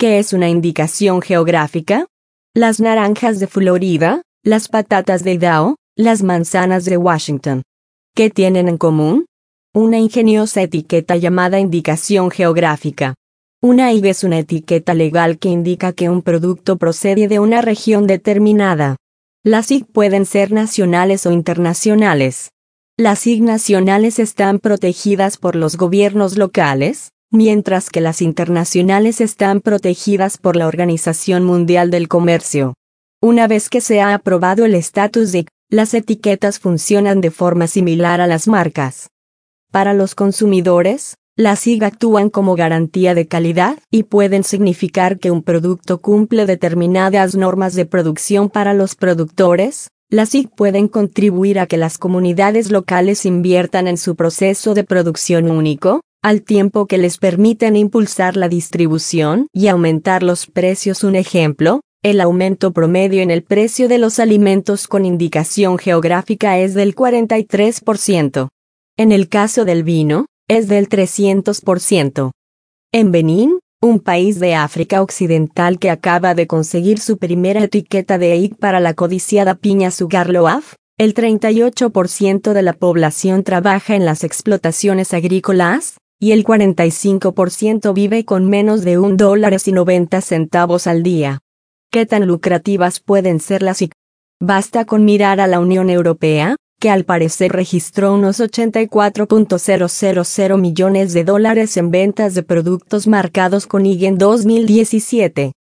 ¿Qué es una indicación geográfica? Las naranjas de Florida, las patatas de Idaho, las manzanas de Washington. ¿Qué tienen en común? Una ingeniosa etiqueta llamada indicación geográfica. Una IG es una etiqueta legal que indica que un producto procede de una región determinada. Las IG pueden ser nacionales o internacionales. Las IG nacionales están protegidas por los gobiernos locales, mientras que las internacionales están protegidas por la Organización Mundial del Comercio. Una vez que se ha aprobado el estatus de IG, las etiquetas funcionan de forma similar a las marcas. Para los consumidores, las IG actúan como garantía de calidad y pueden significar que un producto cumple determinadas normas de producción. Para los productores, las IG pueden contribuir a que las comunidades locales inviertan en su proceso de producción único, al tiempo que les permiten impulsar la distribución y aumentar los precios. Un ejemplo, el aumento promedio en el precio de los alimentos con indicación geográfica es del 43%. En el caso del vino, es del 300%. En Benín, un país de África Occidental que acaba de conseguir su primera etiqueta de IG para la codiciada piña Sugarloaf, el 38% de la población trabaja en las explotaciones agrícolas, y el 45% vive con menos de $1.90 al día. ¿Qué tan lucrativas pueden ser las IG? Basta con mirar a la Unión Europea, que al parecer registró unos $84.000 millones en ventas de productos marcados con IG en 2017.